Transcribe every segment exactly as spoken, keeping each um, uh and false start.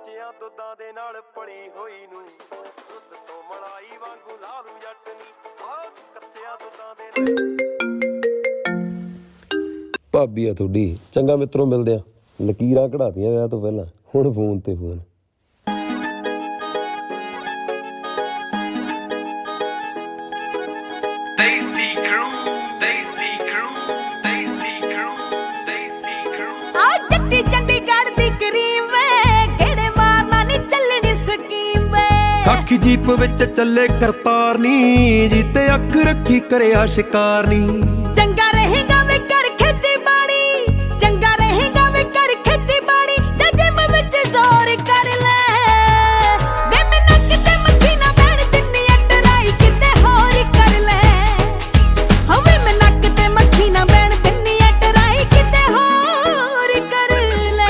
ਕੱਚਿਆਂ ਦੁੱਧਾਂ ਦੇ ਨਾਲ ਪਲੀ ਹੋਈ ਨੂੰ ਦੁੱਧ ਤੋਂ ਮਲਾਈ ਵਾਂਗੂ ਲਾ ਲੂ ਜੱਟ ਨੀ ਆ ਕੱਚਿਆਂ ਦੁੱਧਾਂ ਦੇ ਭਾਬੀ ਆ ਤੁਹਾਡੀ। ਚੰਗਾ ਮਿੱਤਰੋਂ, ਮਿਲਦੇ ਆ। ਲਕੀਰਾਂ ਕਢਾਤੀਆਂ ਵਿਆਹ ਤੋਂ ਪਹਿਲਾਂ, ਹੁਣ ਫੋਨ ਤੇ ਫੋਨ। ਦੇਸੀ ਕਰੂ ਦੇਸੀ ਕਰੂ ਦੇਸੀ ਕਰੂ ਦੇਸੀ ਕਰੂ ਆ ਚੱਟੀ ਚੰਡੀਗੜ੍ਹ ਦੀ ਕਰੀਮ ਵੇ ਕਿਹੜੇ ਮਾਰਨਾ ਨੀ ਚੱਲਣੀ ਸਕੀਮ ਵੇ ਅੱਖ ਜੀਪ ਵਿੱਚ ਚੱਲੇ ਕਰਤਾਰ ਨੀ ਜੀਤੇ ਅੱਖ ਰੱਖੀ ਕਰਿਆ ਸ਼ਿਕਾਰ ਨੀ ਚੰਗਾ ਰਹੇਗਾ ਵੇ ਕਰ ਖੇਤੀ ਬਾੜੀ ਚੰਗਾ ਰਹੇਗਾ ਵੇ ਕਰ ਖੇਤੀ ਬਾੜੀ ਤੇ ਜਿਮ ਵਿੱਚ ਜ਼ੋਰ ਕਰ ਲੈ ਵੇ ਮੈਨੂੰ ਕਿਤੇ ਮੱਖੀ ਨਾ ਬੈਣ ਦਿੰਨੀ ਅਟਰਾਈ ਕਿਤੇ ਹੋਰ ਕਰ ਲੈ ਹੋਵੇ ਮੈਂ ਨੱਕ ਤੇ ਮੱਖੀ ਨਾ ਬੈਣ ਦਿੰਨੀ ਅਟਰਾਈ ਕਿਤੇ ਹੋਰ ਕਰ ਲੈ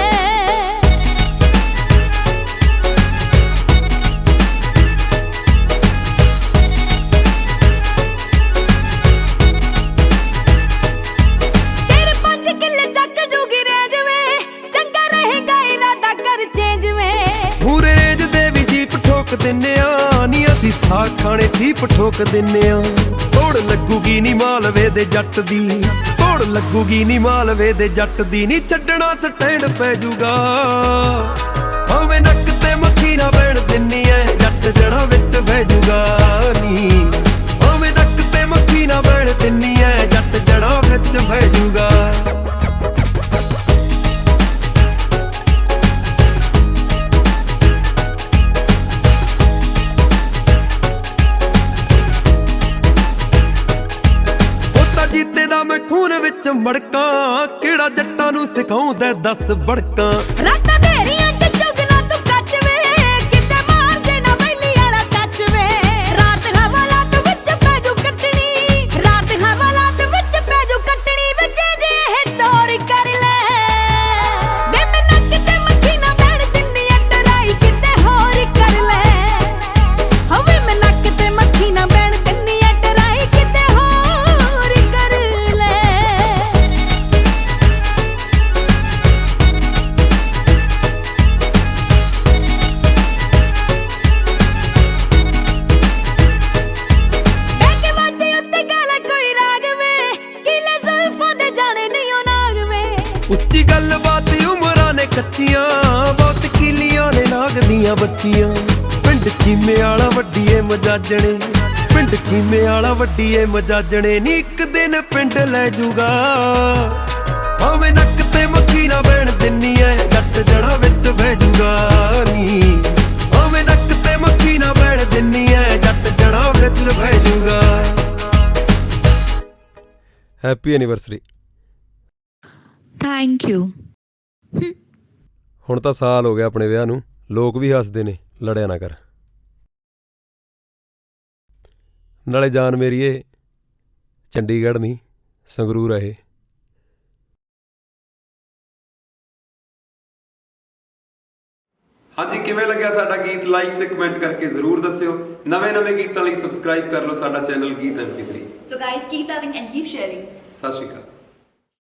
ਤੇਰੇ ਪੰਜ ਕਿੱਲੇ ਚੱਕ ਜੂਗੀ ਰੇਜ ਵੇ ਚੰਗਾ ਰਹੇਗਾ ਇਰਾਦਾ ਕਰ ਚੇਂਜ ਵੇ ਪੂਰੇ ਰੇਂਜ ਦੇ ਵੀ ਜੀਪ ਠੋਕ ਦਿੰਨੇ ਆ ਨੀ ਅਸੀਂ ਸਾਗ ਖਾਣੇ ਸੀਪ ਠੋਕ ਦਿੰਨੇ ਆ ਤੋੜ ਲੱਗੂਗੀ ਨੀ ਮਾਲਵੇ ਦੇ ਜੱਟ ਦੀ ਤੋੜ ਲੱਗੂਗੀ ਨੀ ਮਾਲਵੇ ਦੇ ਜੱਟ ਦੀ ਨੀ ਛੱਡਣਾ ਸਟੈਂਡ ਪੈ ਜੂਗਾ ਹੋਵੇ ਨੱਕ ਤੇ ਮੱਖੀ ਨਾ ਬੈਣ ਦਿੰਨੀ ਐ ਜੱਟ ਜਣਾ ਵਿੱਚ ਬਹਿ ਜੂਗਾ ਨੀ ਹੋਵੇ ਨੱਕ ਤੇ ਮੱਖੀ ਨਾ ਬੈਣ ਦਿੰਨੀ ਐ ਜੱਟ ਜਣਾ ਵਿੱਚ ਬਹਿ ਜੂਗਾ ਜੀਤੇ ਦਾ ਮੈਂ ਖੂਨ ਵਿੱਚ ਮੜਕਾਂ ਕਿਹੜਾ ਜੱਟਾਂ ਨੂੰ ਸਿਖਾਉਂਦਾ ਦਸ ਬੜਕਾਂ ਰਾਤਾਂ ਢੇਰੀਆਂ ਚ ਚੁਗਣਾ ਤੂੰ ਕੱਚ ਵੇ ਕਿਤੇ ਮਾਰ ਜੇ ਨਾ ਵੈਲੀ ਵਾਲਾ ਟੱਚ ਵੇ ਰਾਤ ਹਵਾਲਾਤ ਵਿੱਚ ਪੈਜੂ ਕੱਟਣੀ ਰਾਤ ਹਵਾਲਾਤ ਵਿੱਚ ਪੈਜੂ ਕੱਟਣੀ ਵਿੱਚ ਜੇ ਇਹ ਦੌਰ ਕਰ ਲੈ ਵੇ ਮੈਂ ਨੱਕ ਤੇ ਮੱਖੀ ਨਾ ਬੈਣ ਦਿੰਨੀ ਅਟਰਾਈ ਕਿਤੇ ਹੋਰ ਕਰ ਲੈ ਹੋਵੇ ਮੈਂ ਨੱਕ ਤੇ ਮੱਖੀ ਨਾ ਬੈਣ ਦਿੰਨੀ ਅਟਰਾਈ ਕਿਤੇ ਹੋਰ ਕਰ ਲੈ ਬੈਕੇ ਵਾਜੇ ਉੱਤੇ ਗਾਲਾ ਕੋਈ ਰਾਗ ਵੇ ਕਿਲੇ ਜ਼ੁਲਫਾਂ ਦੇ ਜਾਣੇ ਨਹੀਂ ਉਹ ਨਾਗ ਵੇ ਉੱਚੀ ਗੱਲਬਾਤ ਉਮਰਾਂ ਨੇ ਕੱਚੀਆਂ ਬਹੁਤ ਕੀਲੀਆਂ ਨੇ ਨਾਗ ਦੀਆਂ ਬੱਚੀਆਂ ਪਿੰਡ ਚੀਮੇ ਵਾਲਾ ਵੱਡੀਏ ਮਜਾਜਣੇ ਪਿੰਡ ਚੀਮੇ ਵਾਲਾ ਵੱਡੀਏ ਮਜਾਜਣੇ ਨੀ ਇੱਕ ਦਿਨ ਪਿੰਡ ਲੈ ਜੂਗਾ ਹੋਵੇ ਨੱਕ ਤੇ ਮੱਖੀ ਨਾ ਬੈਣ ਦਿੰਨੀ ਐ ਜੱਟ ਜਣਾ ਵਿੱਚ ਬਹਿ ਜੂਗਾ ਨੀ ਹੋਵੇ ਨੱਕ ਤੇ ਮੱਖੀ ਨਾ ਬੈਣ ਦਿੰਨੀ ਐ ਜੱਟ ਜਣਾ ਵਿੱਚ ਬਹਿ ਜੂਗਾ। Happy anniversary. Thank you. ਹੁਣ ਤਾਂ ਸਾਲ ਹੋ ਗਿਆ ਆਪਣੇ ਵਿਆਹ ਨੂੰ, ਲੋਕ ਵੀ ਹੱਸਦੇ ਨੇ, ਲੜਿਆ ਨਾ ਕਰ। ਨਾਲੇ ਜਾਨ ਮੇਰੀਏ ਚੰਡੀਗੜ੍ਹ ਨਹੀਂ ਸੰਗਰੂਰ ਆ ਇਹ। ਹਾਂਜੀ, ਕਿਵੇਂ ਲੱਗਿਆ ਸਾਡਾ ਗੀਤ? ਲਾਈਕ ਤੇ ਕਮੈਂਟ ਕਰਕੇ ਜ਼ਰੂਰ ਦੱਸਿਓ। ਨਵੇਂ ਨਵੇਂ ਗੀਤਾਂ ਲਈ ਸਬਸਕ੍ਰਾਈਬ ਕਰ ਲਓ ਸਾਡਾ channel Geet M P three. So guys, keep loving and keep sharing. ਸਤਿ ਸ਼੍ਰੀ ਅਕਾਲ।